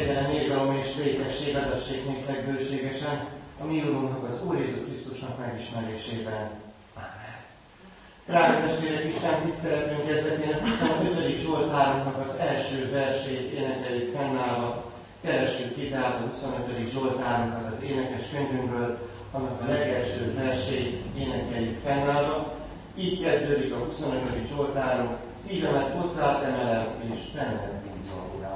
kegyelem, irgalom és békesség adassék néktek bőségesen, a mi Úrunknak, az Úr Jézus Krisztusnak megismerésében. Amen. Drága testvérek, Isten tiszteletünk kezdetén a 25. Zsoltárunknak az első versét énekeljük fennállva. Keressük ki tehát a 25. Zsoltárunkat az énekes könyvünkből, annak a legelső versét énekeljük fennállva. Így kezdődik a 25. Zsoltárunk, szívemet hozzád emelem, és benned bízom, Uram.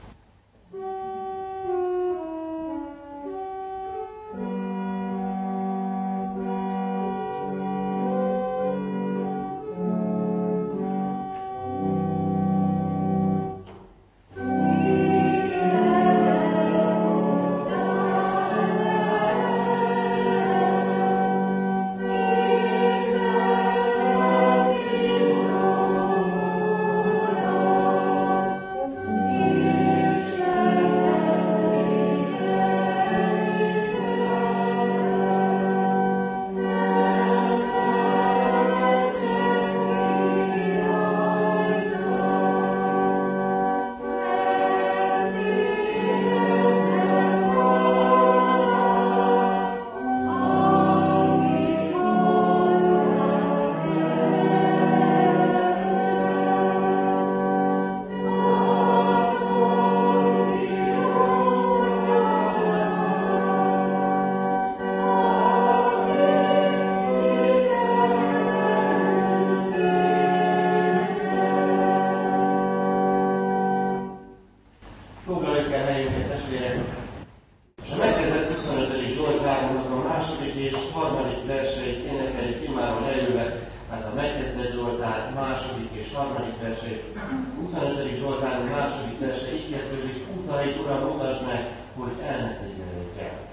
Foglaljuk el helyünket, testvérek! És a megkezdett 25. Zsoltárunknak a második és harmadik verseit énekeljük immáron előre, hát a megkezdett Zsoltár második és harmadik versét. 25. Zsoltárunk második verse így kezdődik: Utai, Uram, mutasd meg, hogy el ne tévedjék el.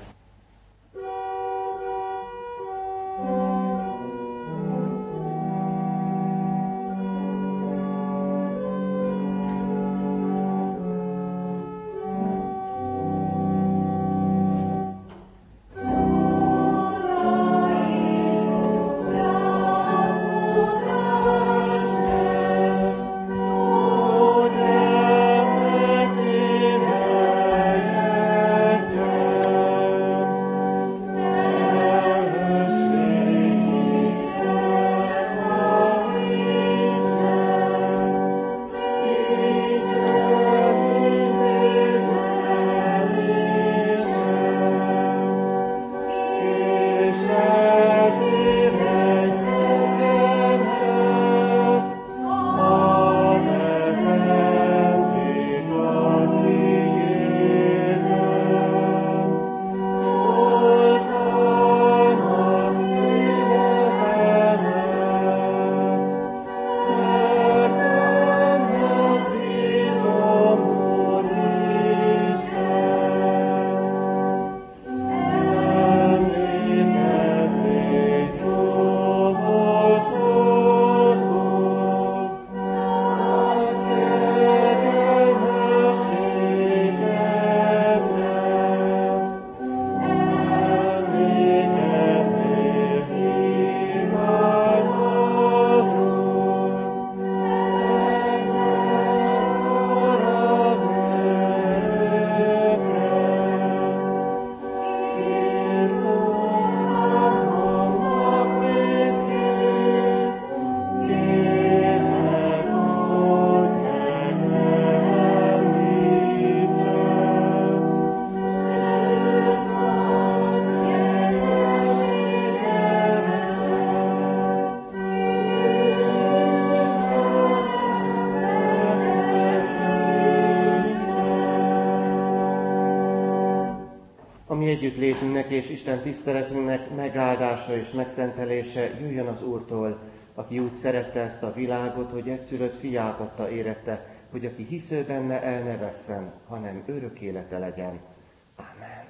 Együttlétünknek és Isten tiszteletünknek megáldása és megszentelése jöjjön az Úrtól, aki úgy szerette ezt a világot, hogy egyszülött fiát adta érette, hogy aki hisző benne, el ne vesszen, hanem örök élete legyen. Amen.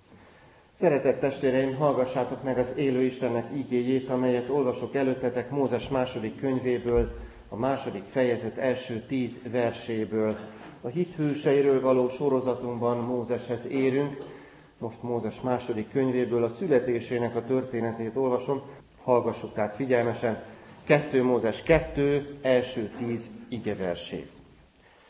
Szeretett testvéreim, hallgassátok meg az élő Istennek ígéjét, amelyet olvasok előttetek Mózes második könyvéből, a második fejezet első 10 verséből. A hit hőseiről való sorozatunkban Mózeshez érünk. Most Mózes második könyvéből a születésének a történetét olvasom. Hallgassuk tehát figyelmesen 2 Mózes 2, első 10 igeversét.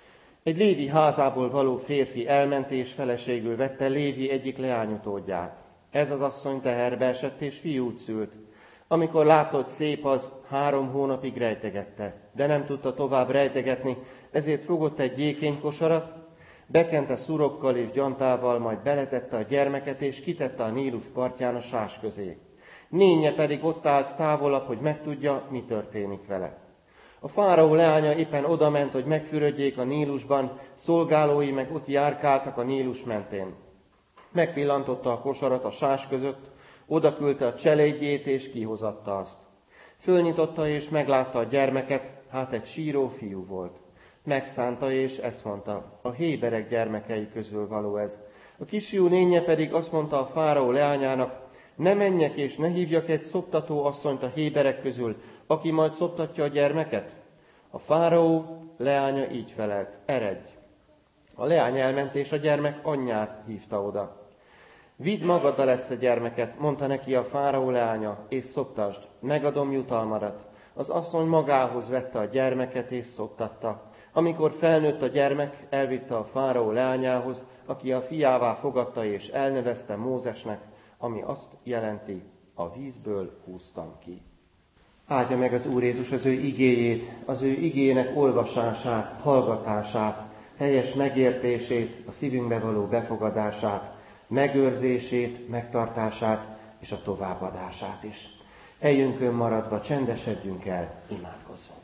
Egy Lévi házából való férfi elment és feleségül vette Lévi egyik leányutódját. Ez az asszony teherbe esett és fiút szült. Amikor látta, hogy szép az, 3 hónapig rejtegette, de nem tudta tovább rejtegetni, ezért fogott egy gyékénykosarat, bekente szurokkal és gyantával, majd beletette a gyermeket és kitette a Nílus partján a sás közé. Nénye pedig ott állt távolabb, hogy megtudja, mi történik vele. A fáraó leánya éppen odament, hogy megfürödjék a Nílusban, szolgálói meg ott járkáltak a Nílus mentén. Megpillantotta a kosarat a sás között, odaküldte a cselédjét és kihozatta azt. Fölnyitotta és meglátta a gyermeket, hát egy síró fiú volt. Megszánta és ezt mondta, a héberek gyermekei közül való ez. A kisfiú nénye pedig azt mondta a fáraó leányának, ne menjek és ne hívjak egy szoptató asszonyt a héberek közül, aki majd szoptatja a gyermeket? A fáraó leánya így felelt, eredj. A leány elment és a gyermek anyját hívta oda. Vidd magaddal ezt a gyermeket, mondta neki a fáraó leánya, és szoptasd, megadom jutalmadat. Az asszony magához vette a gyermeket és szoptatta. Amikor felnőtt a gyermek, elvitte a fáraó leányához, aki a fiává fogadta és elnevezte Mózesnek, ami azt jelenti, a vízből húztam ki. Áldja meg az Úr Jézus az ő igéjét, az ő igének olvasását, hallgatását, helyes megértését, a szívünkbe való befogadását, megőrzését, megtartását és a továbbadását is. Eljönkön maradva, csendesedjünk el, imádkozzunk.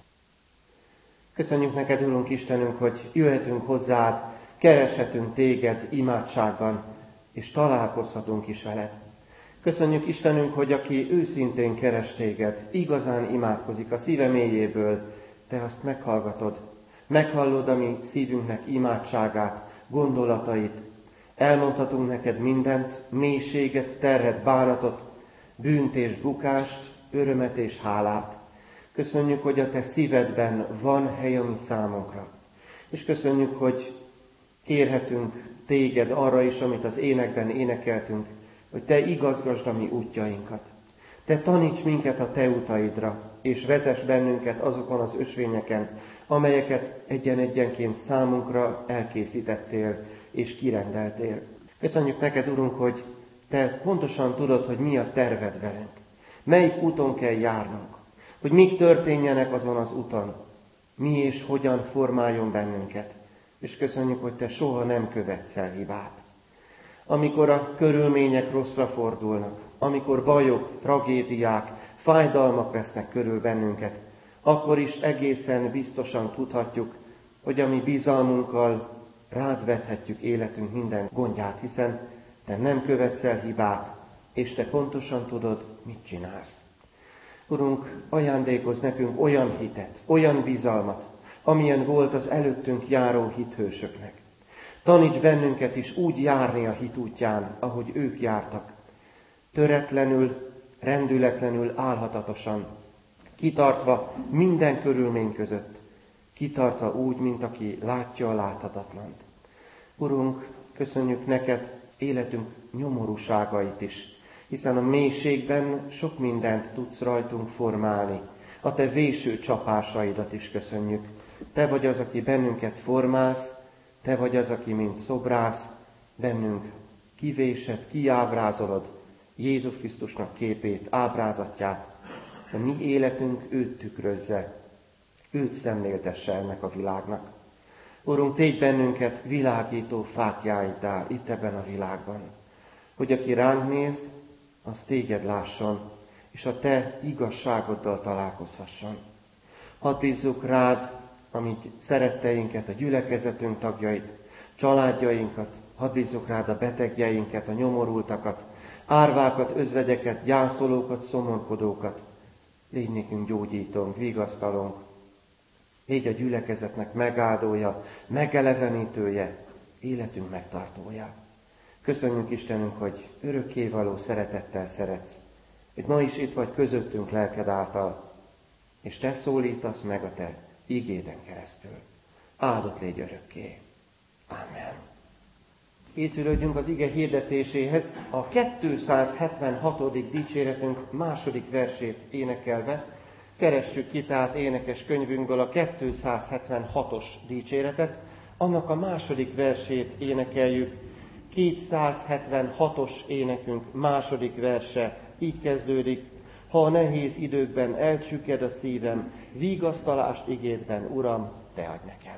Köszönjük neked, Urunk Istenünk, hogy jöhetünk hozzád, kereshetünk téged imádságban, és találkozhatunk is veled. Köszönjük Istenünk, hogy aki őszintén keres téged, igazán imádkozik a szíve mélyéből, te azt meghallgatod. Meghallod a mi szívünknek imádságát, gondolatait. Elmondhatunk neked mindent, mélységet, terhet, bánatot, bűnt és bukást, örömet és hálát. Köszönjük, hogy a te szívedben van hely a mi számunkra. És köszönjük, hogy kérhetünk téged arra is, amit az énekben énekeltünk, hogy te igazgasd a mi útjainkat. Te taníts minket a te utaidra, és vezess bennünket azokon az ösvényeken, amelyeket egyen-egyenként számunkra elkészítettél és kirendeltél. Köszönjük neked, Urunk, hogy te pontosan tudod, hogy mi a terved velünk. Melyik úton kell járnunk, hogy mik történjenek azon az úton, mi és hogyan formáljon bennünket. És köszönjük, hogy te soha nem követsz el hibát. Amikor a körülmények rosszra fordulnak, amikor bajok, tragédiák, fájdalmak vesznek körül bennünket, akkor is egészen biztosan tudhatjuk, hogy a mi bizalmunkkal rád vethetjük életünk minden gondját, hiszen te nem követsz el hibát, és te pontosan tudod, mit csinálsz. Urunk, ajándékozz nekünk olyan hitet, olyan bizalmat, amilyen volt az előttünk járó hithősöknek. Taníts bennünket is úgy járni a hit útján, ahogy ők jártak. Töretlenül, rendületlenül, álhatatosan, kitartva minden körülmény között, kitartva úgy, mint aki látja a láthatatlant. Urunk, köszönjük neked életünk nyomorúságait is, hiszen a mélységben sok mindent tudsz rajtunk formálni. A te véső csapásaidat is köszönjük. Te vagy az, aki bennünket formálsz, te vagy az, aki mint szobrász, bennünk kivésed, kiábrázolod Jézus Krisztusnak képét, ábrázatját. A mi életünk őt tükrözze, őt szemléltesse ennek a világnak. Urunk, tégy bennünket világító fáklyáiddá itt ebben a világban, hogy aki ránk néz, az téged lásson, és a te igazságoddal találkozhasson. Hadd bízzuk rád a mi szeretteinket, a gyülekezetünk tagjait, családjainkat, hadd bízzuk rád a betegjeinket, a nyomorultakat, árvákat, özvegyeket, gyászolókat, szomorkodókat. Légy nékünk gyógyítónk, vigasztalónk, légy a gyülekezetnek megáldója, megelevenítője, életünk megtartója. Köszönjük Istenünk, hogy örökkévaló szeretettel szeretsz, hogy ma is itt vagy közöttünk lelked által, és te szólítasz meg a te igéden keresztül. Áldott légy örökké. Amen. Készülődjünk az ige hirdetéséhez, a 276. dicséretünk második versét énekelve. Keressük ki tehát énekes könyvünkből a 276-os dicséretet, Annak a második versét énekeljük, 276-os énekünk második verse így kezdődik: ha a nehéz időkben elcsükked a szívem, vigasztalást igédben, Uram, te adj nekem.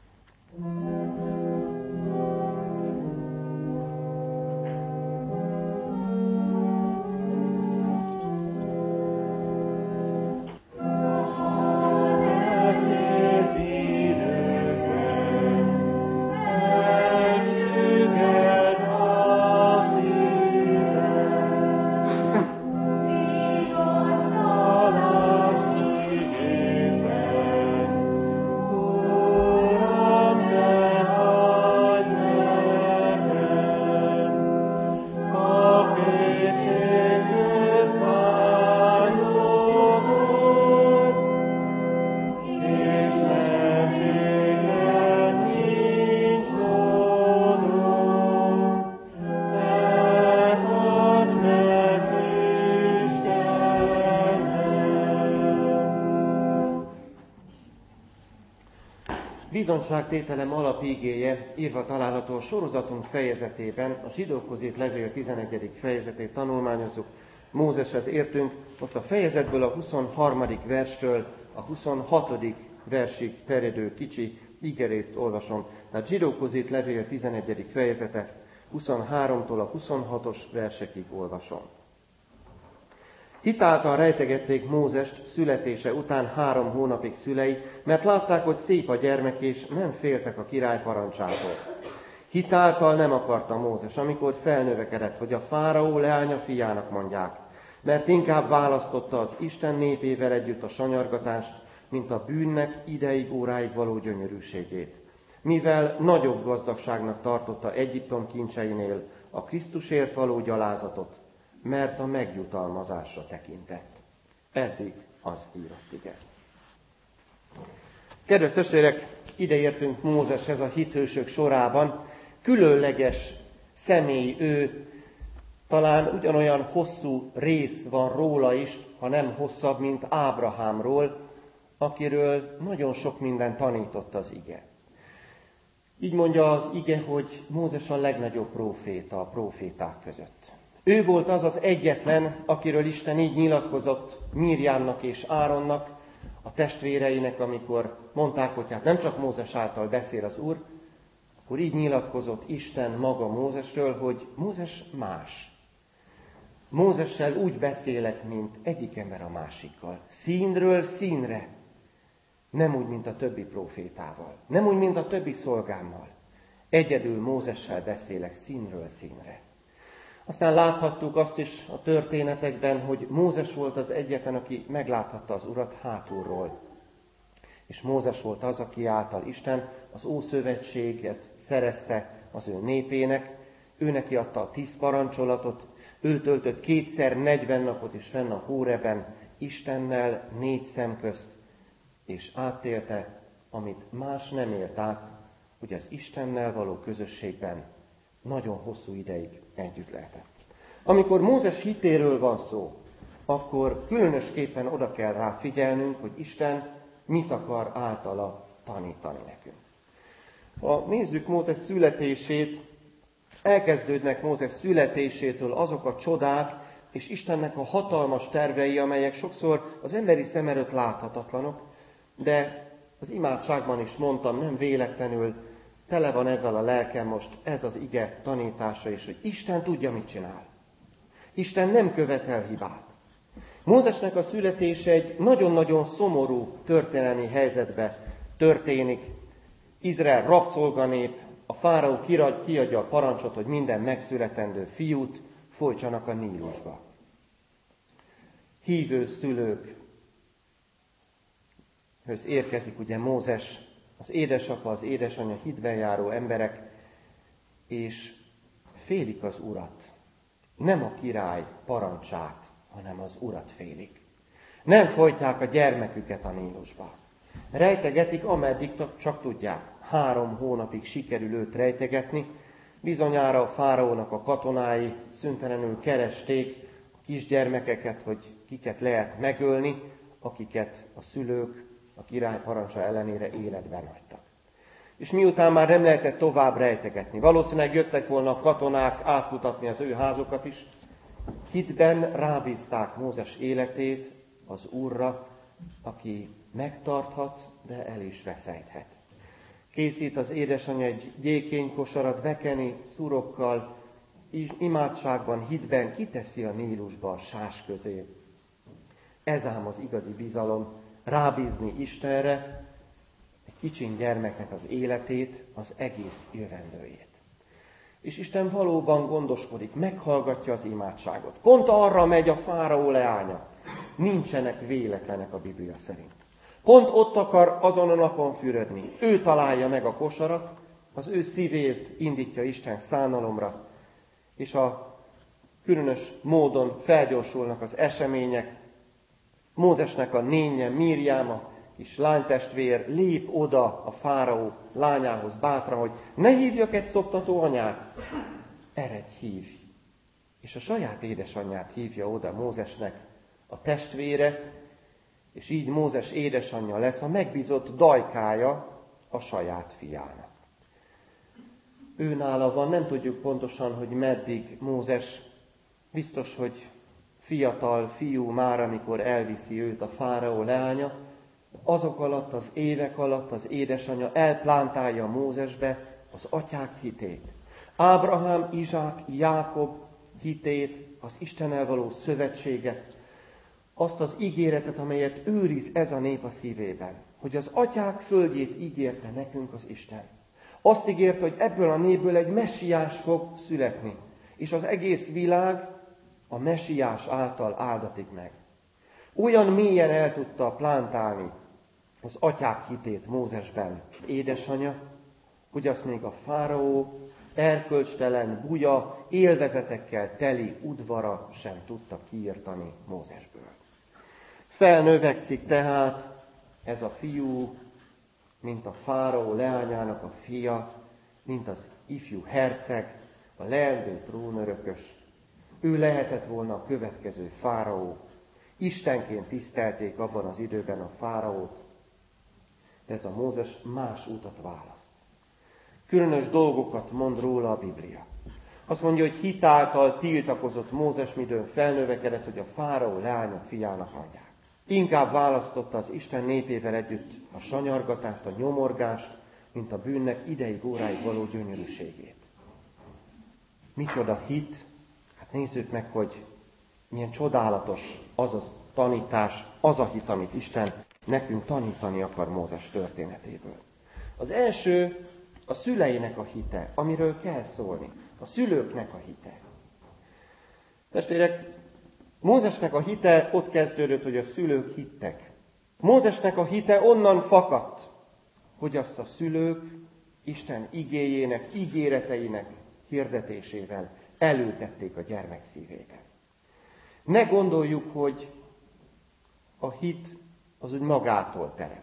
Bizonyságtételem alapigéje írva található a sorozatunk fejezetében, a Zsidókhoz írt levél 11. fejezetét tanulmányozzuk. Mózeshez értünk, most a fejezetből a 23. versről a 26. versig terjedő kicsi igerészt olvasom. Tehát Zsidókhoz írt levél 11. fejezete 23-tól a 26-os versekig olvasom. Hitáltal rejtegették Mózest születése után 3 hónapig szülei, mert látták, hogy szép a gyermek, és nem féltek a király parancsától. Hitáltal nem akarta Mózes, amikor felnövekedett, hogy a fáraó leánya fiának mondják, mert inkább választotta az Isten népével együtt a sanyargatást, mint a bűnnek ideig óráig való gyönyörűségét. Mivel nagyobb gazdagságnak tartotta Egyiptom kincseinél a Krisztusért való gyalázatot, mert a megjutalmazásra tekintett. Eddig az írott ige. Kedves testvérek, ide értünk Mózeshez a hithősök sorában. Különleges személy ő, talán ugyanolyan hosszú rész van róla is, ha nem hosszabb, mint Ábrahámról, akiről nagyon sok minden tanított az ige. Így mondja az ige, hogy Mózes a legnagyobb próféta a próféták között. Ő volt az az egyetlen, akiről Isten így nyilatkozott Mírjámnak és Áronnak, a testvéreinek, amikor mondták, hogy hát nem csak Mózes által beszél az Úr, akkor így nyilatkozott Isten maga Mózesről, hogy Mózes más. Mózessel úgy beszélek, mint egyik ember a másikkal. Színről színre. Nem úgy, mint a többi prófétával. Nem úgy, mint a többi szolgámmal. Egyedül Mózessel beszélek színről színre. Aztán láthattuk azt is a történetekben, hogy Mózes volt az egyetlen, aki megláthatta az Urat hátulról. És Mózes volt az, aki által Isten az Ószövetséget szerezte az ő népének, ő neki adta a 10 parancsolatot, ő töltött 2x40 napot is fenn a Hóreben, Istennel 4 szem közt, és átélte, amit más nem élt át, hogy az Istennel való közösségben nagyon hosszú ideig együtt lehetett. Amikor Mózes hitéről van szó, akkor különösképpen oda kell rá figyelnünk, hogy Isten mit akar általa tanítani nekünk. Ha nézzük Mózes születését, elkezdődnek Mózes születésétől azok a csodák, és Istennek a hatalmas tervei, amelyek sokszor az emberi szem előtt láthatatlanok, de az imádságban is mondtam, nem véletlenül tele van ezzel a lelkem most, ez az ige tanítása is, hogy Isten tudja, mit csinál. Isten nem követel hibát. Mózesnek a születése egy nagyon-nagyon szomorú történelmi helyzetbe történik. Izrael rabszolganép, a fáraó kiadja a parancsot, hogy minden megszületendő fiút folytsanak a Nílusba. Hívő szülőkhöz érkezik ugye Mózes, az édesapa, az édesanyja, hitben járó emberek, és félik az Urat. Nem a király parancsát, hanem az Urat félik. Nem folytják a gyermeküket a Nílusba. Rejtegetik, ameddig csak tudják. 3 hónapig sikerül őt rejtegetni. Bizonyára a fáraónak a katonái szüntelenül keresték a kisgyermekeket, hogy kiket lehet megölni, akiket a szülők a király parancsa ellenére életben hagytak. És miután már nem lehetett tovább rejtegetni, valószínűleg jöttek volna a katonák átkutatni az ő házukat is, hitben rábízták Mózes életét az Úrra, aki megtarthat, de el is veszejthet. Készít az édesanyja egy gyékénykosarat vekeni szurokkal, imádságban, hitben kiteszi a Nílusba a sás közé. Ez ám az igazi bizalom, rábízni Istenre egy kicsin gyermeknek az életét, az egész jövendőjét. És Isten valóban gondoskodik, meghallgatja az imádságot. Pont arra megy a fáraó leánya. Nincsenek véletlenek a Biblia szerint. Pont ott akar azon a napon fürödni. Ő találja meg a kosarat, az ő szívét indítja Isten szánalomra, és a különös módon felgyorsulnak az események. Mózesnek a nénye, Mirjám, a kis lánytestvér lép oda a fáraó lányához bátran, hogy ne hívjak egy szoptató anyát, eredj, hívj. És a saját édesanyját hívja oda Mózesnek a testvére, és így Mózes édesanyja lesz a megbízott dajkája a saját fiának. Őnála van, nem tudjuk pontosan, hogy meddig Mózes, biztos, hogy fiatal fiú már, amikor elviszi őt a fáraó leánya, azok alatt, az évek alatt az édesanyja elplántálja Mózesbe az atyák hitét. Ábrahám, Izsák, Jákob hitét, az Istennel való szövetséget, azt az ígéretet, amelyet őriz ez a nép a szívében, hogy az atyák földjét ígérte nekünk az Isten. Azt ígérte, hogy ebből a népből egy messiás fog születni, és az egész világ a messiás által áldatik meg. Olyan mélyen el tudta plántálni az atyák hitét Mózesben édesanyja, hogy azt még a fáraó erkölcstelen, buja, élvezetekkel teli udvara sem tudta kiirtani Mózesből. Felnövekszik tehát ez a fiú, mint a fáraó leányának a fia, mint az ifjú herceg, a leendő trónörökös. Ő lehetett volna a következő fáraó. Istenként tisztelték abban az időben a fáraót, de ez a Mózes más utat választ. Különös dolgokat mond róla a Biblia. Azt mondja, hogy hitáltal tiltakozott Mózes, midőn felnövekedett, hogy a fáraó leánya fiának adják. Inkább választotta az Isten népével együtt a sanyargatást, a nyomorgást, mint a bűnnek ideig óráig való gyönyörűségét. Micsoda hit? Hát nézzük meg, hogy milyen csodálatos az a tanítás, az a hit, amit Isten nekünk tanítani akar Mózes történetéből. Az első a szüleinek a hite, amiről kell szólni. A szülőknek a hite. Testvérek, Mózesnek a hite ott kezdődött, hogy a szülők hittek. Mózesnek a hite onnan fakadt, hogy azt a szülők Isten igéjének, ígéreteinek hirdetésével elültették a gyermek szívében. Ne gondoljuk, hogy a hit az úgy magától terem.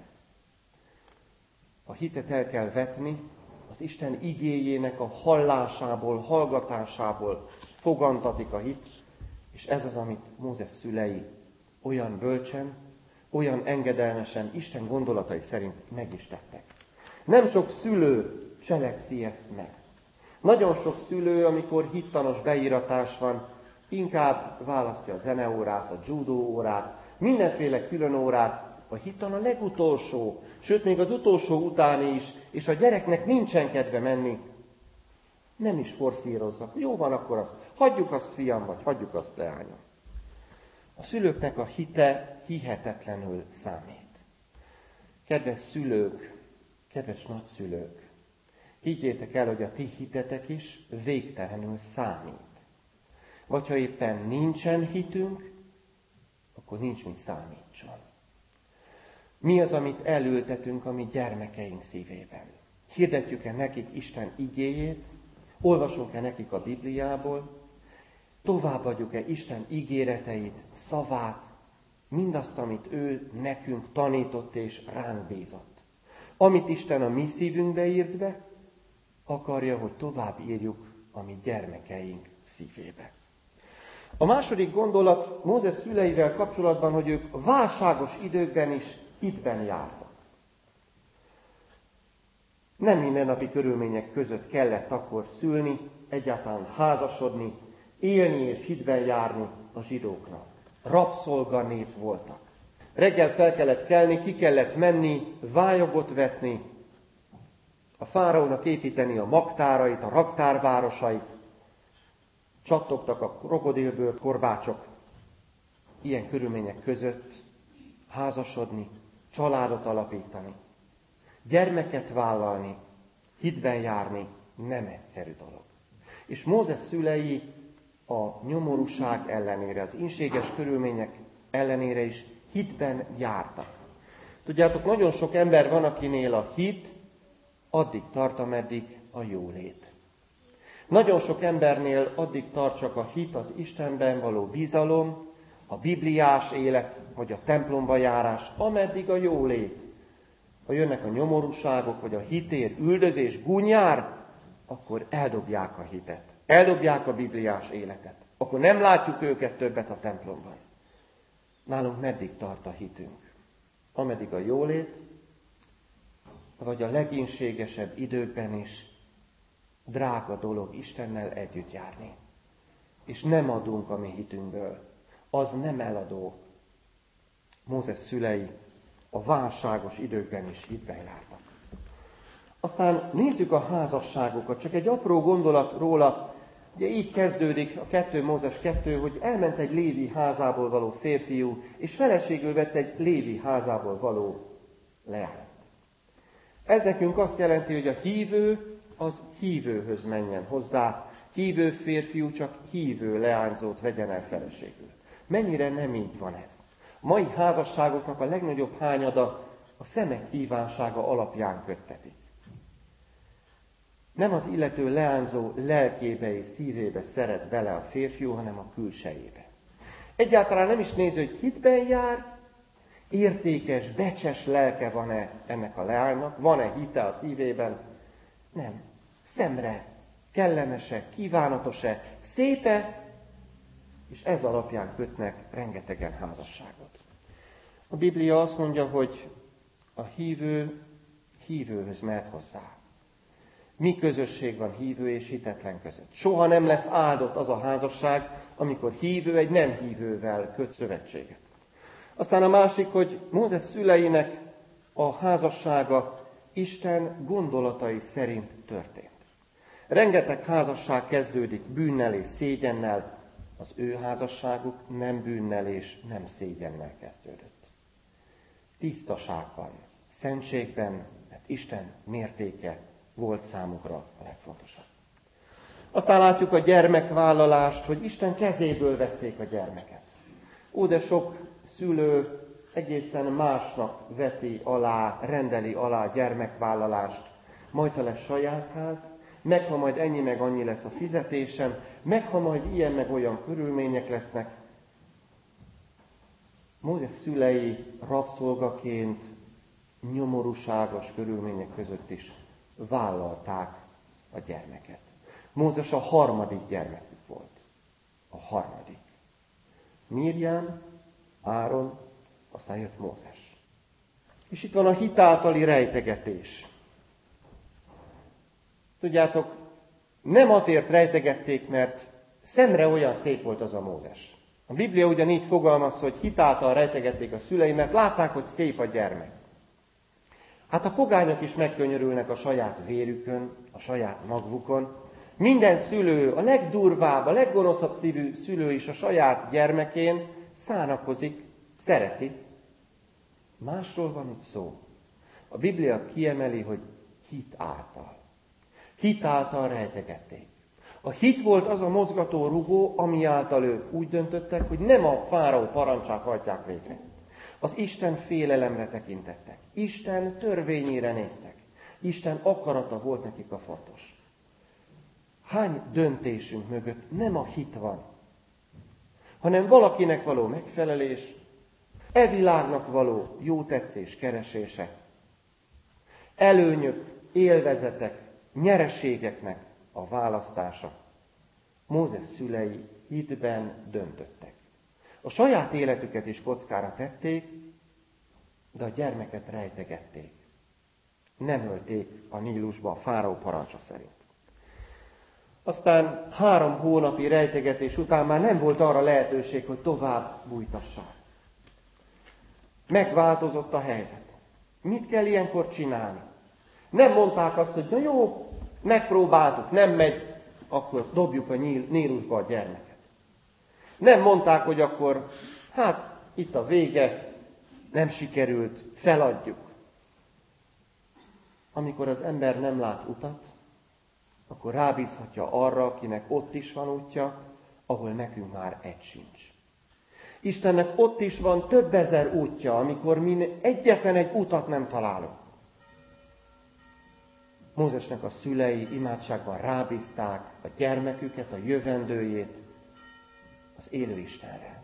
A hitet el kell vetni, az Isten igéjének a hallásából, hallgatásából fogantatik a hit, és ez az, amit Mózes szülei olyan bölcsen, olyan engedelmesen, Isten gondolatai szerint meg is tettek. Nem sok szülő cselekszi ezt meg. Nagyon sok szülő, amikor hittanos beíratás van, inkább választja a zeneórát, a judó órát, mindenféle külön órát, a hittan a legutolsó, sőt még az utolsó utáni is, és a gyereknek nincsen kedve menni, nem is forszíroznak. Jó van, akkor azt, hagyjuk azt fiam, vagy hagyjuk azt leányom. A szülőknek a hite hihetetlenül számít. Kedves szülők, kedves nagyszülők, higgyétek el, hogy a ti hitetek is végtelenül számít. Vagy ha éppen nincsen hitünk, akkor nincs mit számítson. Mi az, amit elültetünk a mi gyermekeink szívében? Hirdetjük-e nekik Isten igéjét? Olvasunk-e nekik a Bibliából? Továbbadjuk-e Isten ígéreteit, szavát, mindazt, amit ő nekünk tanított és ránk bízott? Amit Isten a mi szívünkbe írt be, akarja, hogy tovább írjuk a mi gyermekeink szívébe. A második gondolat Mózes szüleivel kapcsolatban, hogy ők válságos időkben is hitben jártak. Nem mindennapi körülmények között kellett akkor szülni, egyáltalán házasodni, élni és hitben járni a zsidóknak. Rabszolga nép voltak. Reggel fel kellett kelni, ki kellett menni, vályogot vetni, a fáraónak építeni a magtárait, a raktárvárosait, csattogtak a krokodilbőr korbácsok. Ilyen körülmények között házasodni, családot alapítani, gyermeket vállalni, hitben járni nem egyszerű dolog. És Mózes szülei a nyomorúság ellenére, az ínséges körülmények ellenére is hitben jártak. Tudjátok, nagyon sok ember van, akinél a hit addig tart, ameddig a jólét. Nagyon sok embernél addig tart csak a hit, az Istenben való bizalom, a bibliás élet, vagy a templomba járás, ameddig a jólét. Ha jönnek a nyomorúságok, vagy a hitér üldözés, gúnyár, akkor eldobják a hitet. Eldobják a bibliás életet. Akkor nem látjuk őket többet a templomban. Nálunk meddig tart a hitünk? Ameddig a jólét, vagy a legínségesebb időkben is drága dolog Istennel együtt járni. És nem adunk a mi hitünkből. Az nem eladó. Mózes szülei a válságos időkben is hitben jártak. Aztán nézzük a házasságokat. Csak egy apró gondolat róla. Ugye így kezdődik a 2 Mózes 2, hogy elment egy Lévi házából való férfiú, és feleségül vett egy Lévi házából való leányt. Ez nekünk azt jelenti, hogy a hívő az hívőhöz menjen hozzá, hívő férfiú csak hívő leányzót vegyen el feleségül. Mennyire nem így van ez? A mai házasságoknak a legnagyobb hányada a szemek kívánsága alapján köttetik. Nem az illető leányzó lelkébe és szívébe szeret bele a férfiú, hanem a külsejébe. Egyáltalán nem is nézi, hogy hitben jár, értékes, becses lelke van-e ennek a leánynak, van-e hite a szívében. Nem. Szemre kellemes-e, kívánatos-e, szép-e, és ez alapján kötnek rengetegen házasságot. A Biblia azt mondja, hogy a hívő hívőhöz mehet hozzá. Mi közösség van hívő és hitetlen között? Soha nem lesz áldott az a házasság, amikor hívő egy nem hívővel köt szövetséget. Aztán a másik, hogy Mózes szüleinek a házassága Isten gondolatai szerint történt. Rengeteg házasság kezdődik bűnnel és szégyennel, az ő házasságuk nem bűnnel és nem szégyennel kezdődött. Tisztaságban, szentségben, mert Isten mértéke volt számukra a legfontosabb. Aztán látjuk a gyermekvállalást, hogy Isten kezéből vették a gyermeket. De sok szülő egészen másnak veti alá, rendeli alá a gyermekvállalást. Majd, ha lesz saját ház, meg ha majd ennyi meg annyi lesz a fizetésem, meg ha majd ilyen meg olyan körülmények lesznek. Mózes szülei rabszolgaként, nyomorúságos körülmények között is vállalták a gyermeket. Mózes a 3. gyermekük volt. A 3. Mirjám, Áron, aztán jött Mózes. És itt van a hit általi rejtegetés. Tudjátok, nem azért rejtegették, mert szemre olyan szép volt az a Mózes. A Biblia ugyanígy fogalmaz, hogy hit által rejtegették a szülei, mert látták, hogy szép a gyermek. Hát a pogányok is megkönyörülnek a saját vérükön, a saját magvukon. Minden szülő, a legdurvább, a leggonoszabb szívű szülő is a saját gyermekén szánakozik, szereti. Másról van itt szó. A Biblia kiemeli, hogy hit által. Hit által rejtegették. A hit volt az a mozgató rugó, ami által ők úgy döntöttek, hogy nem a fáraó parancsát hajtják végre. Az Isten félelemre tekintettek. Isten törvényére néztek. Isten akarata volt nekik a fontos. Hány döntésünk mögött nem a hit van, hanem valakinek való megfelelés, e világnak való jó tetszés keresése, előnyök, élvezetek, nyereségeknek a választása. Mózes szülei hitben döntöttek. A saját életüket is kockára tették, de a gyermeket rejtegették. nem ölték a Nílusba a fáraó parancsa szerint. Aztán 3 hónapi rejtegetés után már nem volt arra lehetőség, hogy tovább bújtassák. Megváltozott a helyzet. Mit kell ilyenkor csinálni? Nem mondták azt, hogy na jó, megpróbáltuk, nem megy, akkor dobjuk a Nílusba a gyermeket. Nem mondták, hogy akkor, hát itt a vége, nem sikerült, feladjuk. Amikor az ember nem lát utat, akkor rábízhatja arra, akinek ott is van útja, ahol nekünk már egy sincs. Istennek ott is van több ezer útja, amikor mi egyetlen egy utat nem találunk. Mózesnek a szülei imádságban rábízták a gyermeküket, a jövendőjét az élő Istenre.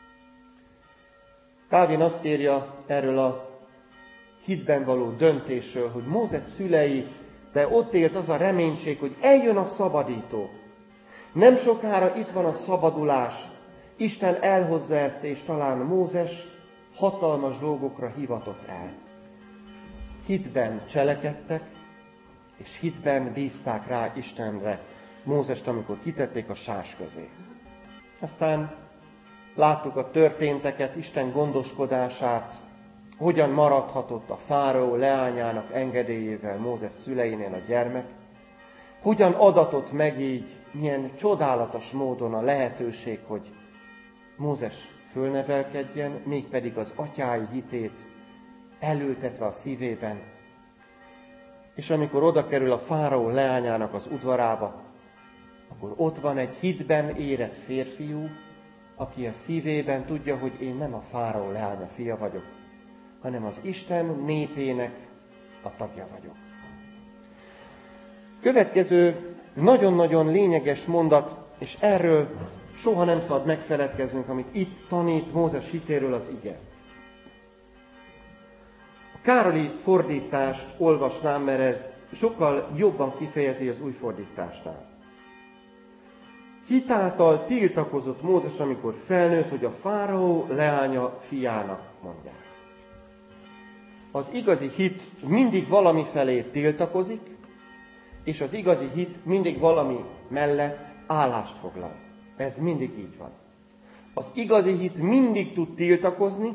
Calvin azt írja erről a hitben való döntésről, hogy Mózes szülei, de ott élt az a reménység, hogy eljön a szabadító. Nem sokára itt van a szabadulás. Isten elhozza ezt, és talán Mózes hatalmas dolgokra hivatott el. Hitben cselekedtek, és hitben bízták rá Istenre Mózest, amikor kitették a sás közé. Aztán láttuk a történteket, Isten gondoskodását, hogyan maradhatott a fáraó leányának engedélyével Mózes szüleinél a gyermek, hogyan adatott meg így, milyen csodálatos módon a lehetőség, hogy Mózes fölnevelkedjen, mégpedig az atyái hitét elültetve a szívében. És amikor oda kerül a fáraó leányának az udvarába, akkor ott van egy hitben érett férfiú, aki a szívében tudja, hogy én nem a fáraó leánya fia vagyok, hanem az Isten népének a tagja vagyok. Következő nagyon-nagyon lényeges mondat, és erről soha nem szabad megfeledkeznünk, amit itt tanít Mózes hitéről az ige. A Károli fordítást olvasnám, mert ez sokkal jobban kifejezi az új fordításnál. Hitáltal tiltakozott Mózes, amikor felnőtt, hogy a fáraó leánya fiának mondják. Az igazi hit mindig valami felé tiltakozik, és az igazi hit mindig valami mellett állást foglal. Ez mindig így van. Az igazi hit mindig tud tiltakozni,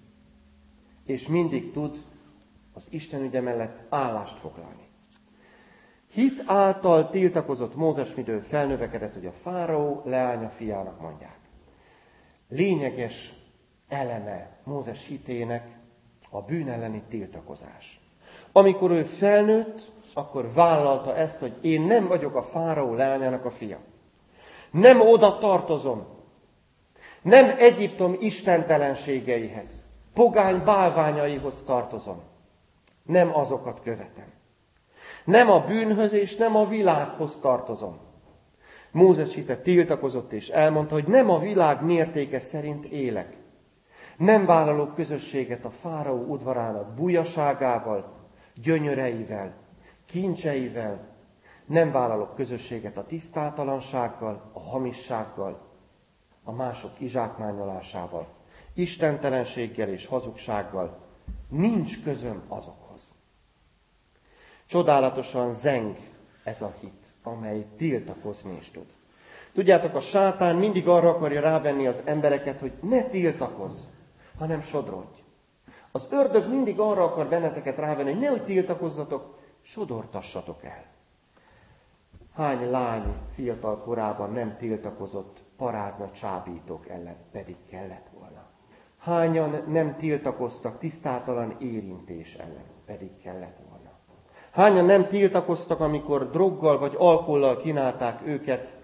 és mindig tud az Isten ügye mellett állást foglalni. Hit által tiltakozott Mózes, midő felnövekedett, hogy a fáraó leánya fiának mondják. Lényeges eleme Mózes hitének a bűn elleni tiltakozás. Amikor ő felnőtt, akkor vállalta ezt, hogy én nem vagyok a fáraó leányának a fia. Nem oda tartozom. Nem Egyiptom istentelenségeihez, pogány bálványaihoz tartozom. Nem azokat követem. Nem a bűnhöz és nem a világhoz tartozom. Mózes hite tiltakozott és elmondta, hogy nem a világ mértéke szerint élek. Nem vállalok közösséget a fáraó udvarának bujaságával, gyönyöreivel, kincseivel. Nem vállalok közösséget a tisztátalansággal, a hamissággal, a mások kizsákmányolásával, istentelenséggel és hazugsággal. Nincs közöm azokhoz. Csodálatosan zeng ez a hit, amely tiltakozni is tud. Tudjátok, a sátán mindig arra akarja rávenni az embereket, hogy ne tiltakozz, hanem sodrodj. Az ördög mindig arra akar benneteket rávenni, hogy nehogy tiltakozzatok, sodortassatok el. Hány lány fiatal korában nem tiltakozott parádna csábítók ellen, pedig kellett volna. Hányan nem tiltakoztak tisztátalan érintés ellen, pedig kellett volna. Hányan nem tiltakoztak, amikor droggal vagy alkohollal kínálták őket,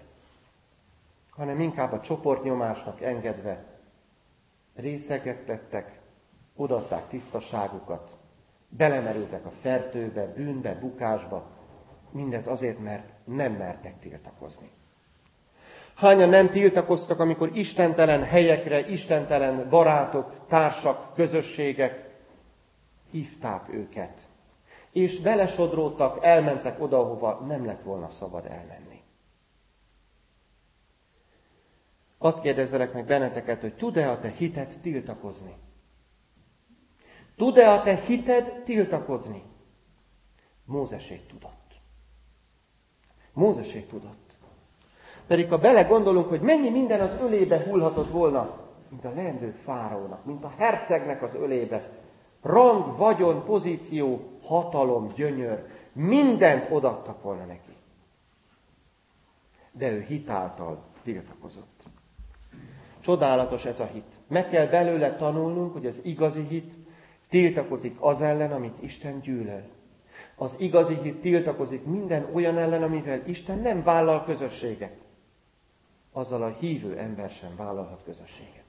hanem inkább a csoportnyomásnak engedve részeget tettek, odaadták tisztaságukat, belemerültek a fertőbe, bűnbe, bukásba, mindez azért, mert nem mertek tiltakozni. Hányan nem tiltakoztak, amikor istentelen helyekre, istentelen barátok, társak, közösségek hívták őket, és belesodródtak, elmentek oda, ahova nem lett volna szabad elmenni. Hadd kérdezzelek meg benneteket, hogy tud-e a te hited tiltakozni? Tud-e a te hited tiltakozni? Mózesék tudott. Mózesék tudott. Pedig ha belegondolunk, hogy mennyi minden az ölébe hullhatott volna, mint a leendő fáraónak, mint a hercegnek az ölébe. Rang, vagyon, pozíció, hatalom, gyönyör, mindent odaadtak volna neki. De ő hit által tiltakozott. Csodálatos ez a hit. Meg kell belőle tanulnunk, hogy az igazi hit tiltakozik az ellen, amit Isten gyűlöl. Az igazi hit tiltakozik minden olyan ellen, amivel Isten nem vállal közösséget. Azzal a hívő ember sem vállalhat közösséget.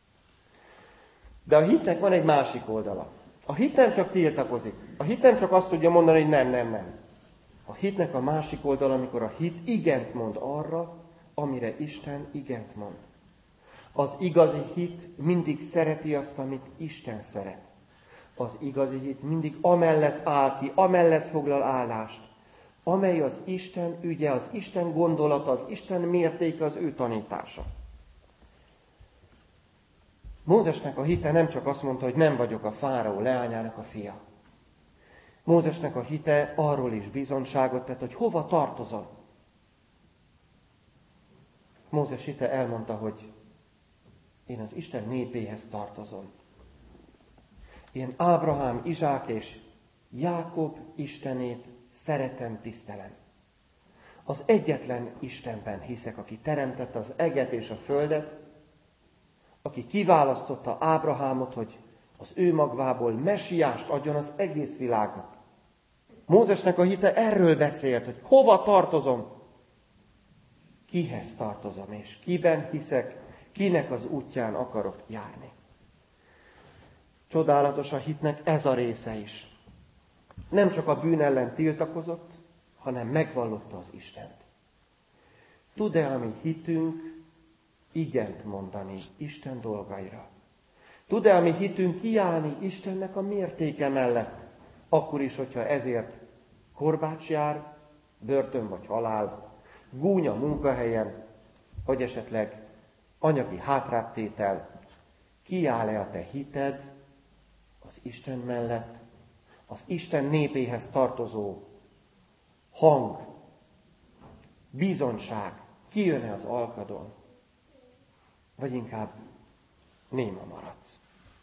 De a hitnek van egy másik oldala. A hit nem csak tiltakozik. A hit nem csak azt tudja mondani, hogy nem. A hitnek a másik oldala, amikor a hit igent mond arra, amire Isten igent mond. Az igazi hit mindig szereti azt, amit Isten szeret. Az igazi hit mindig amellett áll ki, amellett foglal állást, amely az Isten ügye, az Isten gondolata, az Isten mértéke, az ő tanítása. Mózesnek a hite nem csak azt mondta, hogy nem vagyok a fáraó leányának a fia. Mózesnek a hite arról is bizonyságot tett, hogy hova tartozom. Mózes hite elmondta, hogy én az Isten népéhez tartozom. Én Ábrahám, Izsák és Jákob Istenét szeretem, tisztelem. Az egyetlen Istenben hiszek, aki teremtette az eget és a földet, aki kiválasztotta Ábrahámot, hogy az ő magvából mesiást adjon az egész világnak. Mózesnek a hite erről beszélt, hogy hova tartozom, kihez tartozom, és kiben hiszek, kinek az útján akarok járni. Csodálatos a hitnek ez a része is. Nem csak a bűn ellen tiltakozott, hanem megvallotta az Istent. Tud-e a mi hitünk igent mondani Isten dolgaira? Tud-e a mi hitünk kiállni Istennek a mértéke mellett, akkor is, hogyha ezért korbács jár, börtön vagy halál, gúnya munkahelyen, vagy esetleg anyagi hátráttétel, kiáll-e a te hited az Isten mellett, az Isten népéhez tartozó hang, bizonyság, kijön-e az alkadon, vagy inkább néma maradsz.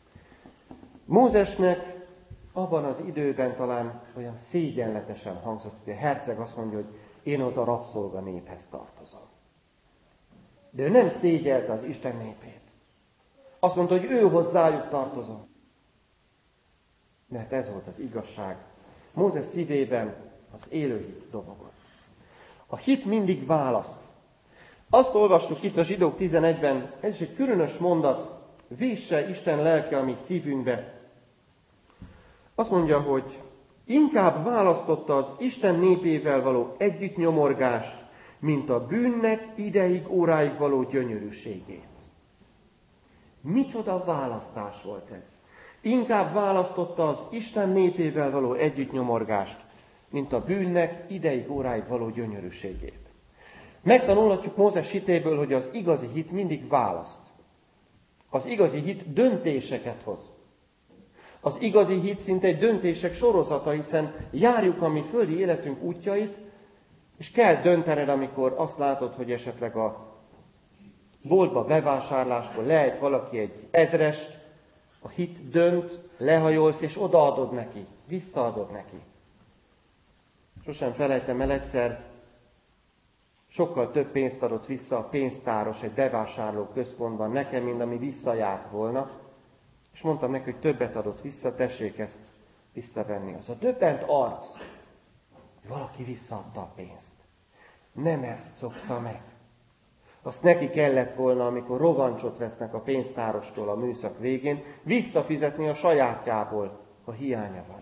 Mózesnek abban az időben talán olyan szégyenletesen hangzott, hogy a herceg azt mondja, hogy én az a rabszolga néphez tartozom. De ő nem szégyelte az Isten népét. Azt mondta, hogy ő hozzájuk tartozom. Mert ez volt az igazság. Mózes szívében az élő hit dobogott. A hit mindig választ. Azt olvastuk itt a Zsidók 11-ben, ez is egy különös mondat, vésse Isten lelke a mi szívünkbe. Azt mondja, hogy inkább választotta az Isten népével való együttnyomorgást, mint a bűnnek ideig, óráig való gyönyörűségét. Micsoda választás volt ez? Inkább választotta az Isten népével való együttnyomorgást, mint a bűnnek ideig, óráig való gyönyörűségét. Megtanulhatjuk Mózes hitéből, hogy az igazi hit mindig választ. Az igazi hit döntéseket hoz. Az igazi hit szinte egy döntések sorozata, hiszen járjuk a mi földi életünk útjait, és kell döntened, amikor azt látod, hogy esetleg a boltba bevásárláskor lejt valaki egy ezrest, a hit dönt, lehajolsz, és odaadod neki, visszaadod neki. Sosem felejtem el, egyszer sokkal több pénzt adott vissza a pénztáros egy bevásárló központban nekem, mint ami visszajárt volna, és mondtam neki, hogy többet adott vissza, tessék ezt visszavenni. Az a döbbent arc, hogy valaki visszaadta a pénzt. Nem ezt szokta meg. Azt neki kellett volna, amikor rogancsot vesznek a pénztárostól a műszak végén, visszafizetni a sajátjából, ha hiánya van.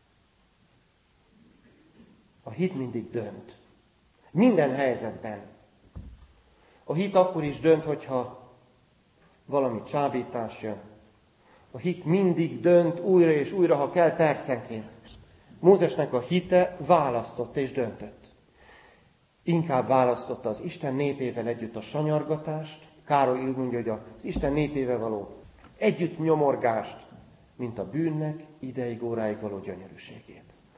A hit mindig dönt. Minden helyzetben. A hit akkor is dönt, hogyha valami csábítás jön. A hit mindig dönt újra és újra, ha kell percenként. Mózesnek a hite választott és döntött. Inkább választotta az Isten népével együtt a sanyargatást, Károly így mondja, hogy az Isten népével való együtt nyomorgást, mint a bűnnek ideig, óráig való gyönyörűségét.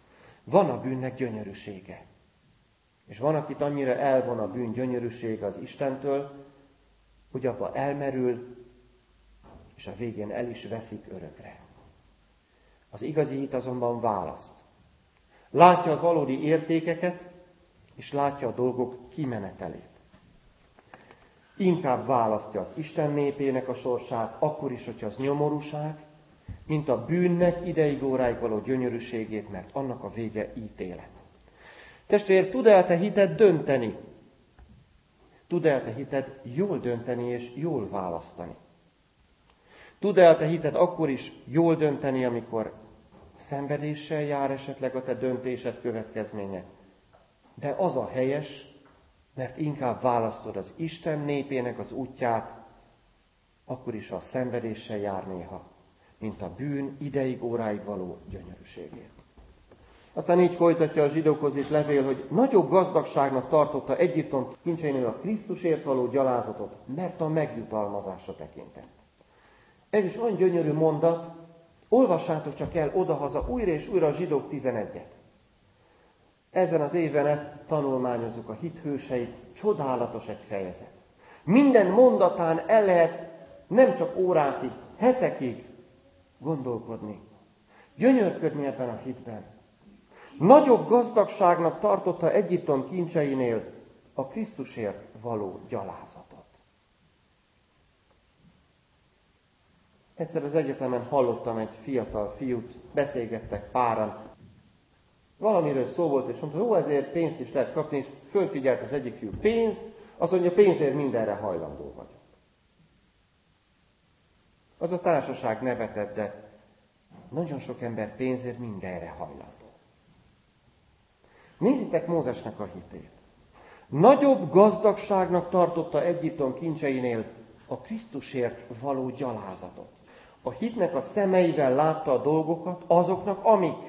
Van a bűnnek gyönyörűsége. És van, akit annyira elvon a bűn gyönyörűsége az Istentől, hogy abba elmerül, és a végén el is veszik örökre. Az igazi hit azonban választ. Látja az valódi értékeket, és látja a dolgok kimenetelét. Inkább választja az Isten népének a sorsát, akkor is, hogyha az nyomorúság, mint a bűnnek ideig óráig való gyönyörűségét, mert annak a vége ítélet. Testvér, tud-e a te hited dönteni? Tud-e a te hited jól dönteni és jól választani? Tud-e a te hited akkor is jól dönteni, amikor szenvedéssel jár esetleg a te döntésed következménye? De az a helyes, mert inkább választod az Isten népének az útját, akkor is a szenvedéssel jár néha, mint a bűn ideig óráig való gyönyörűségét. Aztán így folytatja a zsidókhoz írt levél, hogy nagyobb gazdagságnak tartotta Egyiptom kincseinél a Krisztusért való gyalázatot, mert a megjutalmazásra tekintett. Ez is olyan gyönyörű mondat, olvassátok csak el odahaza újra és újra a Zsidók 11-et. Ezen az éven ezt tanulmányozzuk, a hit hőseit, csodálatos egy fejezet. Minden mondatán el lehet nem csak órákig, hetekig gondolkodni, gyönyörködni ebben a hitben. Nagyobb gazdagságnak tartotta Egyiptom kincseinél a Krisztusért való gyalázatot. Egyszer az egyetemen hallottam egy fiatal fiút, beszélgettek páran. Valamiről szó volt, és mondta, jó, ezért pénzt is lehet kapni, és fölfigyelt az egyik fiú, pénz, azt mondja, pénzért mindenre hajlandó vagyok. Az a társaság nevetett, de nagyon sok ember pénzért mindenre hajlandó. Nézzétek Mózesnek a hitét. Nagyobb gazdagságnak tartotta Egyiptom kincseinél a Krisztusért való gyalázatot. A hitnek a szemeivel látta a dolgokat, azoknak, amik.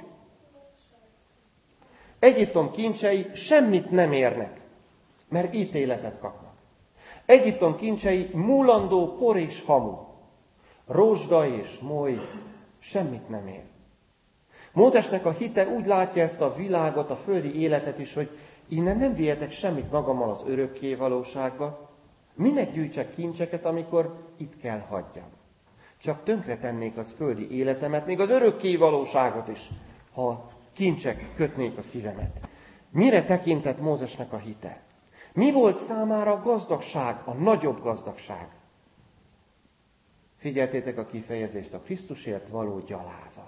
Egyiptom kincsei semmit nem érnek, mert ítéletet kapnak. Egyiptom kincsei múlandó por és hamu, rozsda és moly semmit nem ér. Mózesnek a hite úgy látja ezt a világot, a földi életet is, hogy innen nem vihetek semmit magammal az örökké valóságba. Minek gyűjtsek kincseket, amikor itt kell hagyjam? Csak tönkretennék az földi életemet, még az örökké valóságot is, ha kincsek kötnék a szívemet. Mire tekintett Mózesnek a hite? Mi volt számára a gazdagság, a nagyobb gazdagság? Figyeltétek a kifejezést, a Krisztusért való gyalázat.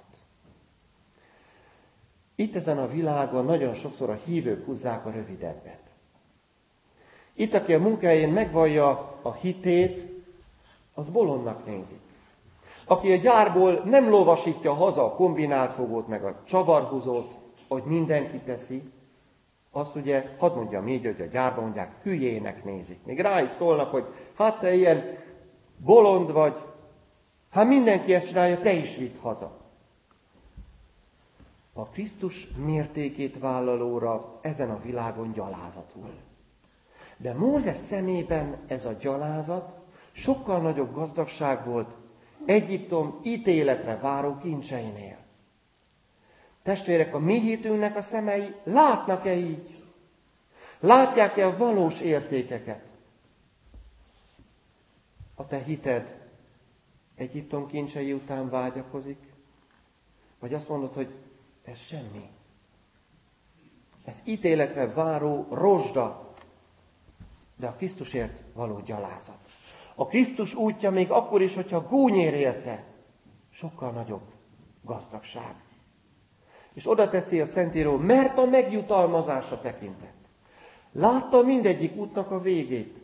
Itt ezen a világon nagyon sokszor a hívők húzzák a rövidebbet. Itt, aki a munkahelyén megvallja a hitét, az bolondnak nézik. Aki a gyárból nem lovasítja haza a kombináltfogót, meg a csavarhúzót, hogy mindenki teszi, azt ugye, hadd mondjam így, hogy a gyárban mondják, hülyének nézik. Még rá is szólnak, hogy hát te ilyen bolond vagy, hát mindenki ezt csinálja, te is vidd haza. A Krisztus mértékét vállalóra ezen a világon gyalázat hull. De Mózes szemében ez a gyalázat sokkal nagyobb gazdagság volt Egyiptom ítéletre váró kincseinél. Testvérek, a mi hitünknek a szemei látnak-e így? Látják-e a valós értékeket? A te hited Egyiptom kincsei után vágyakozik? Vagy azt mondod, hogy ez semmi. Ez ítéletre váró rozsda, de a Krisztusért való gyalázat. A Krisztus útja még akkor is, hogyha gúnyér érte, sokkal nagyobb gazdagság. És oda teszi a Szentíró, mert a megjutalmazásra tekintett. Látta mindegyik útnak a végét.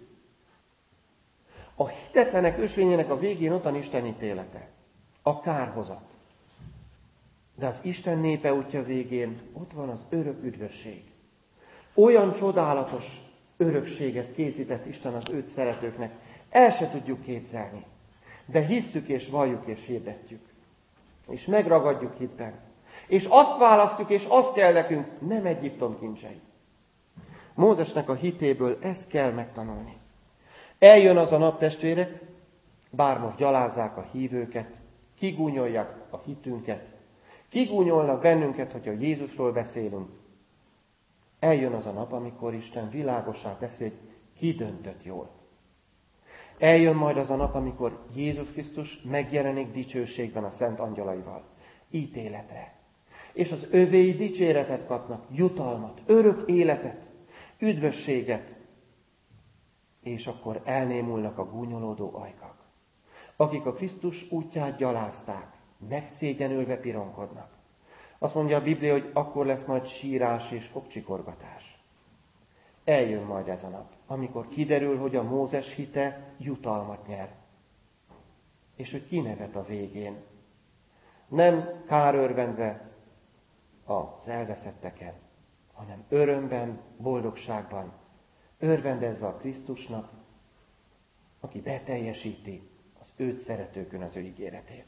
A hitetlenek ösvényének a végén ott van Isten ítélete. A kárhozat. De az Isten népe útja végén ott van az örök üdvösség. Olyan csodálatos örökséget készített Isten az őt szeretőknek, el se tudjuk képzelni. De hisszük és valljuk és hirdetjük. És megragadjuk hitben. És azt választjuk, és azt kell nekünk, nem Egyiptom kincsei. Mózesnek a hitéből ezt kell megtanulni. Eljön az a nap, testvérek, bár most gyalázzák a hívőket, kigúnyolják a hitünket, Kigúnyolnak bennünket, hogyha Jézusról beszélünk. Eljön az a nap, amikor Isten világossá teszi, hogy ki döntött jól. Eljön majd az a nap, amikor Jézus Krisztus megjelenik dicsőségben a szent angyalaival. Ítéletre. És az övéi dicséretet kapnak, jutalmat, örök életet, üdvösséget. És akkor elnémulnak a gúnyolódó ajkak. Akik a Krisztus útját gyalázták, megszégyenülve pironkodnak. Azt mondja a Biblia, hogy akkor lesz majd sírás és fogcsikorgatás. Eljön majd ez a nap, amikor kiderül, hogy a Mózes hite jutalmat nyer. És hogy kinevet a végén. Nem kárörvendve az elveszetteken, hanem örömben, boldogságban, örvendezve a Krisztusnak, aki beteljesíti az őt szeretőkön az ő ígéretét.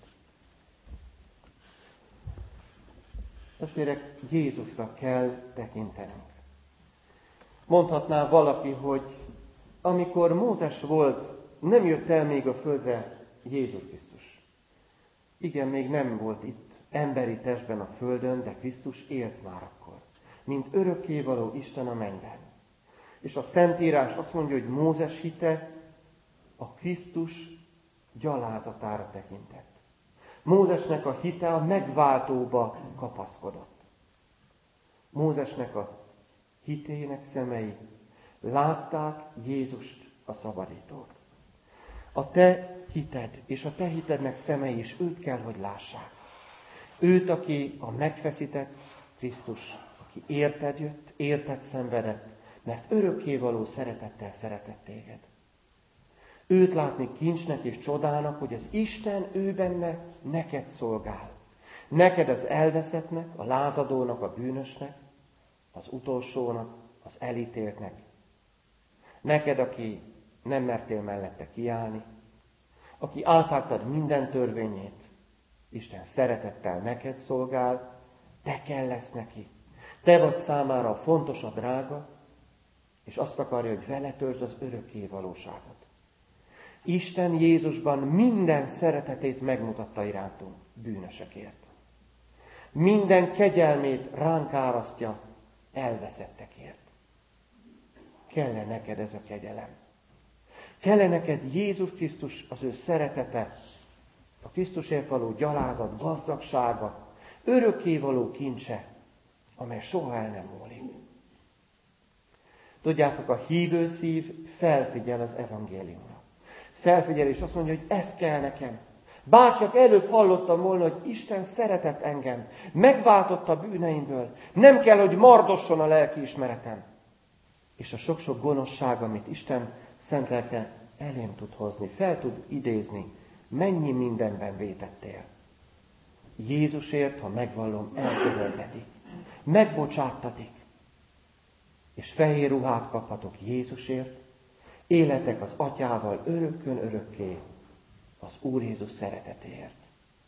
Testvérek, Jézusra kell tekintenünk. Mondhatná valaki, hogy amikor Mózes volt, nem jött el még a földre Jézus Krisztus. Igen, még nem volt itt emberi testben a földön, de Krisztus élt már akkor, mint örökkévaló Isten a mennyben. És a Szentírás azt mondja, hogy Mózes hite a Krisztus gyalázatára tekintett. Mózesnek a hite a megváltóba kapaszkodott. Mózesnek a hitének szemei látták Jézust, a szabadítót. A te hited és a te hitednek szemei is őt kell, hogy lássák. Őt, aki a megfeszített Krisztus, aki érted jött, érted szenvedett, mert örökkévaló szeretettel szeretett téged. Őt látni kincsnek és csodának, hogy az Isten ő benne neked szolgál. Neked az elveszettnek, a lázadónak, a bűnösnek, az utolsónak, az elítéltnek. Neked, aki nem mertél mellette kiállni, aki áthágtad minden törvényét, Isten szeretettel neked szolgál, te kell lesz neki. Te vagy számára a fontos, a drága, és azt akarja, hogy vele töltsd az örökké valóságot. Isten Jézusban minden szeretetét megmutatta irántunk bűnösökért. Minden kegyelmét ránk árasztja elveszettekért. Kell-e neked ez a kegyelem? Kell-e neked Jézus Krisztus, az ő szeretete, a Krisztusért való gyalázat, gazdagsága, örökkévaló kincse, amely soha el nem múlik? Tudjátok, a hívő szív felfigyel az evangéliumra. Felfigyel, és azt mondja, hogy ez kell nekem. Bárcsak előbb hallottam volna, hogy Isten szeretett engem, megváltott a bűneimből. Nem kell, hogy mardosson a lelkiismeretem. És a sok-sok gonoszság, amit Isten szent lelke elém tud hozni, fel tud idézni, mennyi mindenben vétettél. Jézusért, ha megvallom, eltörölgetik, megbocsáttatik, és fehér ruhát kaphatok Jézusért, életek az Atyával örökkön örökké, az Úr Jézus szeretetéért.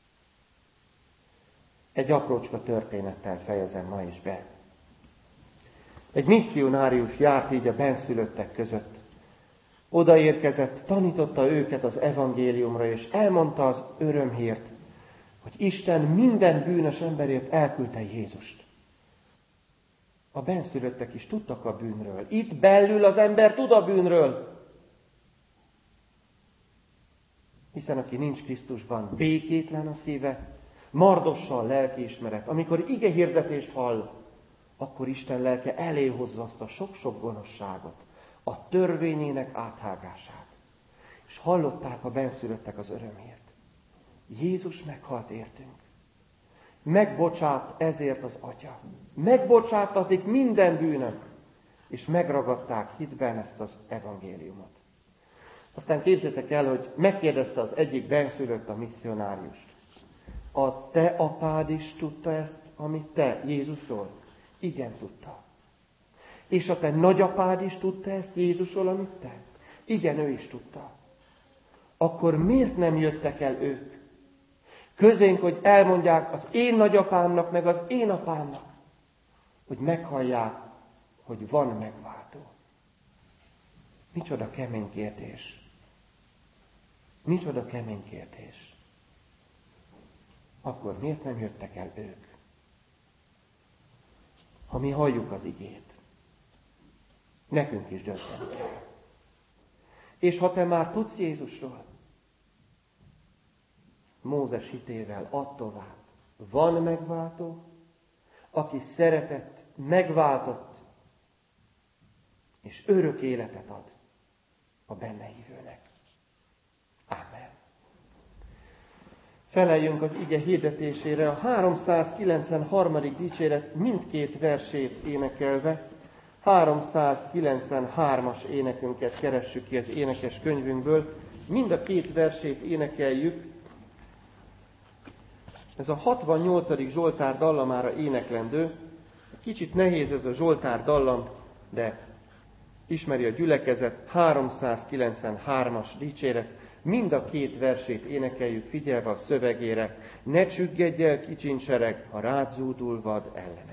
Egy aprócska történettel fejezem ma is be. Egy misszionárius járt így a benszülöttek között. Odaérkezett, tanította őket az evangéliumra, és elmondta az örömhírt, hogy Isten minden bűnös emberért elküldte Jézust. A benszülöttek is tudtak a bűnről. Itt belül az ember tud a bűnről. Hiszen aki nincs Krisztusban, békétlen a szíve, mardossa a lelkiismeret. Amikor ige hirdetést hall, akkor Isten lelke elé hozza azt a sok-sok gonoszságot, a törvényének áthágását. És hallották a benszülöttek az örömhírt. Jézus meghalt értünk. Megbocsát ezért az Atya. Megbocsátatik minden bűnök. És megragadták hitben ezt az evangéliumot. Aztán képzeljétek el, hogy megkérdezte az egyik benszülött a misszionáriust. A te apád is tudta ezt, amit te Jézusról? Igen, tudta. És a te nagyapád is tudta ezt Jézusról, amit te? Igen, ő is tudta. Akkor miért nem jöttek el ők közénk, hogy elmondják az én nagyapámnak, meg az én apámnak, hogy meghallják, hogy van megváltó? Micsoda kemény kérdés. Micsoda kemény kérdés. akkor miért nem jöttek el ők? Ha mi halljuk az igét, nekünk is dönteni kell. És ha te már tudsz Jézusról, Mózes hitével add tovább. Van megváltó, aki szeretett, megváltott, és örök életet ad a benne hívőnek. Ámen. Feleljünk az ige hirdetésére a 393. dicséret mindkét versét énekelve, 393-as énekünket keressük ki az énekes könyvünkből, mind a két versét énekeljük. Ez a 68. Zsoltár dallamára éneklendő. Kicsit nehéz ez a Zsoltár dallam, de ismeri a gyülekezet, 393-as dicséret. Mind a két versét énekeljük figyelve a szövegére. Ne csüggedj el, kicsincsereg, ha rád zúdul vad ellened.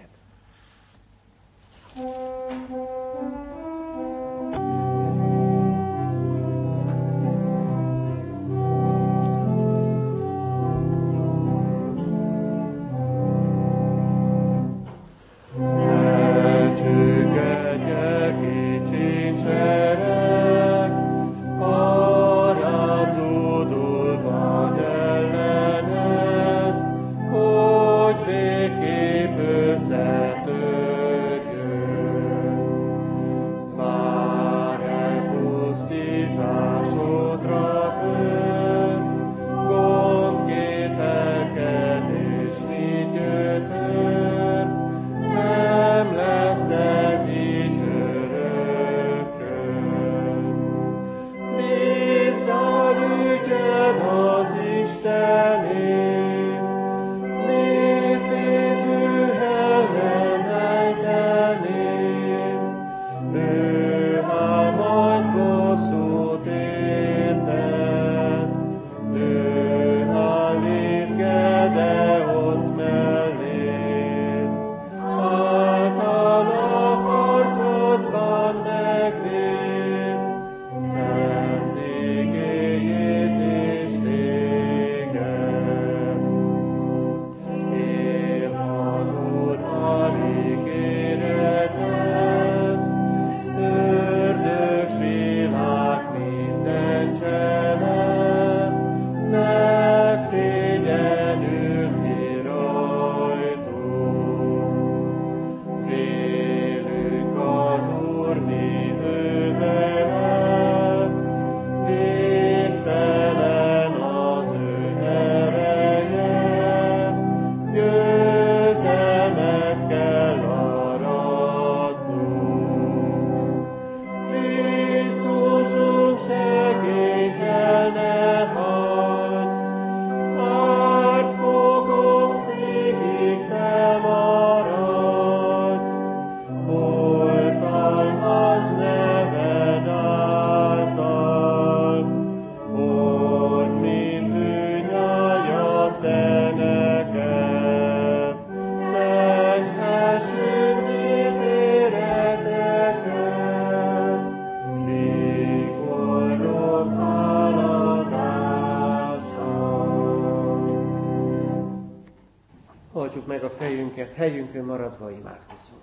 Helyünkön maradva imádkozzunk.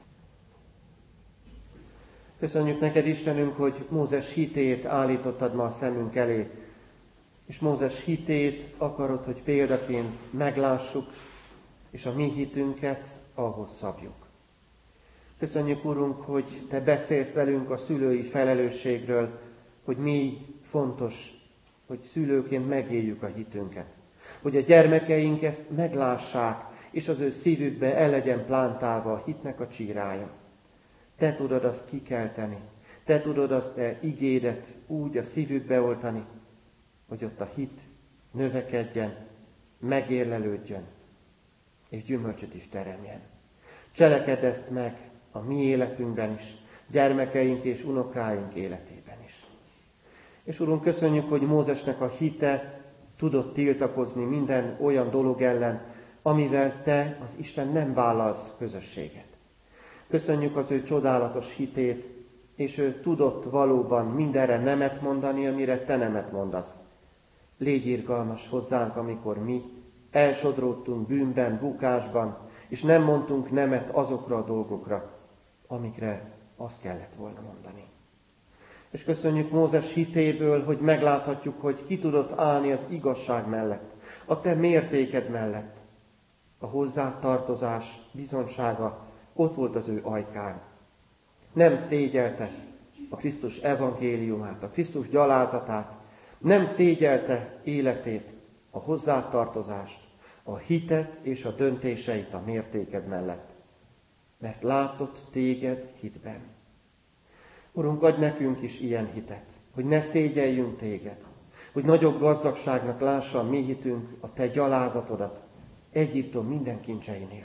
Köszönjük neked, Istenünk, hogy Mózes hitét állítottad ma a szemünk elé, és Mózes hitét akarod, hogy példaként meglássuk, és a mi hitünket ahhoz szabjuk. Köszönjük, Urunk, hogy te beszélsz velünk a szülői felelősségről, hogy mi fontos, hogy szülőként megéljük a hitünket. Hogy a gyermekeink ezt meglássák, és az ő szívükbe el legyen plántálva a hitnek a csírája. Te tudod azt kikelteni, te tudod azt te igédet úgy a szívükbe oltani, hogy ott a hit növekedjen, megérlelődjön, és gyümölcsöt is teremjen. Cselekedd ezt meg a mi életünkben is, gyermekeink és unokáink életében is. És Urunk, köszönjük, hogy Mózesnek a hite tudott tiltakozni minden olyan dolog ellen, amivel te, az Isten, nem vállalsz közösséget. Köszönjük az ő csodálatos hitét, és ő tudott valóban mindenre nemet mondani, amire te nemet mondasz. Légy irgalmas hozzánk, amikor mi elsodródtunk bűnben, bukásban, és nem mondtunk nemet azokra a dolgokra, amikre azt kellett volna mondani. És köszönjük Mózes hitéből, hogy megláthatjuk, hogy ki tudott állni az igazság mellett, a te mértéked mellett. A hozzátartozás bizonsága ott volt az ő ajkán. Nem szégyelte a Krisztus evangéliumát, a Krisztus gyalázatát, nem szégyelte életét, a hozzátartozást, a hitet és a döntéseit a mértéked mellett. Mert látott téged hitben. Urunk, adj nekünk is ilyen hitet, hogy ne szégyeljünk téged, hogy nagyobb gazdagságnak lássa a mi hitünk a te gyalázatodat Egyiptom minden kincseinél.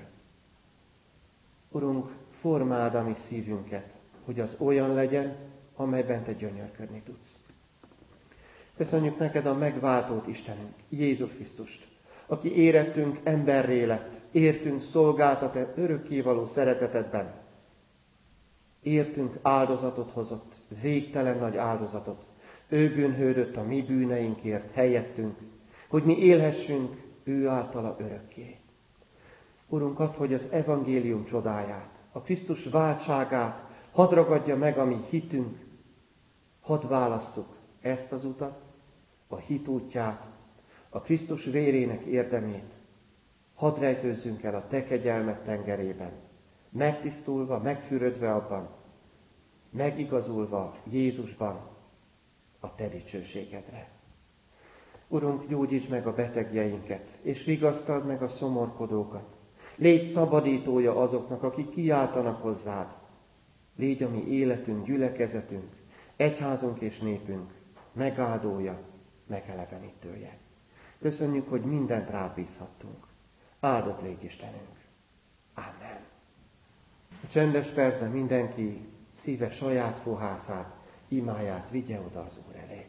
Urunk, formáld a mi szívünket, hogy az olyan legyen, amelyben te gyönyörködni tudsz. Köszönjük neked a megváltót, Istenünk, Jézus Krisztust, aki érettünk emberré lett, értünk szolgált a te örökkévaló szeretetedben. Értünk áldozatot hozott, végtelen nagy áldozatot. Ő bűnhődött a mi bűneinkért helyettünk, hogy mi élhessünk ő általa örökké. Urunk, add, hogy az evangélium csodáját, a Krisztus váltságát hadd ragadja meg a mi hitünk, hadd válasszuk ezt az utat, a hit útját, a Krisztus vérének érdemét, hadd rejtőzzünk el a te kegyelmed tengerében, megtisztulva, megfürödve abban, megigazulva Jézusban a te dicsőségedre. Urunk, gyógyítsd meg a betegjeinket, és vigasztald meg a szomorkodókat. Légy szabadítója azoknak, akik kiáltanak hozzád. Légy a mi életünk, gyülekezetünk, egyházunk és népünk megáldója, megelevenítője. Köszönjük, hogy mindent rád bízhattunk. Áldott légy Istenünk. Amen. A csendes percben mindenki szíve saját fohászát, imáját vigye oda az Úr elé.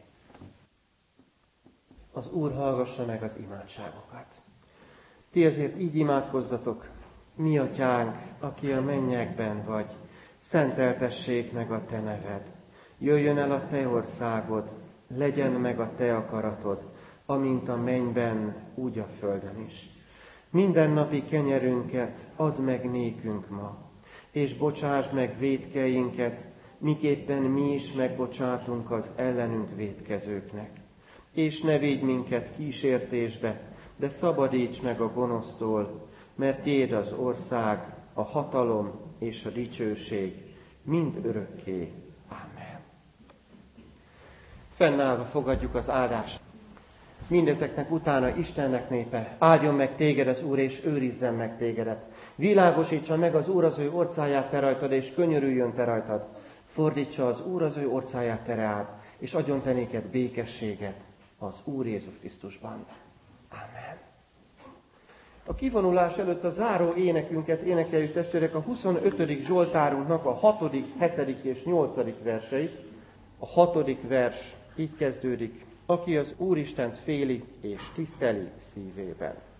Az Úr hallgassa meg az imádságokat. Ti ezért így imádkozzatok: mi atyánk, aki a mennyekben vagy, szenteltessék meg a te neved. Jöjjön el a te országod, legyen meg a te akaratod, amint a mennyben, úgy a földön is. Mindennapi kenyerünket add meg nékünk ma, és bocsásd meg vétkeinket, miképpen mi is megbocsátunk az ellenünk vétkezőknek. És ne védj minket kísértésbe, de szabadíts meg a gonosztól, mert tiéd az ország, a hatalom és a dicsőség mind örökké. Amen. Fennállva fogadjuk az áldást. Mindezeknek utána Istennek népe, áldjon meg téged az Úr, és őrizzen meg tégedet. Világosítsa meg az Úr az ő orcáját te rajtad, és könyörüljön te rajtad. Fordítsa az Úr az ő orcáját te reád, és adjon te néked békességet az Úr Jézus Krisztusban. Amen. A kivonulás előtt a záró énekünket énekeljük, testvérek, a 25. Zsoltárunknak a 6., 7. és 8. verseit. A 6. vers így kezdődik: aki az Úristent féli és tiszteli szívében.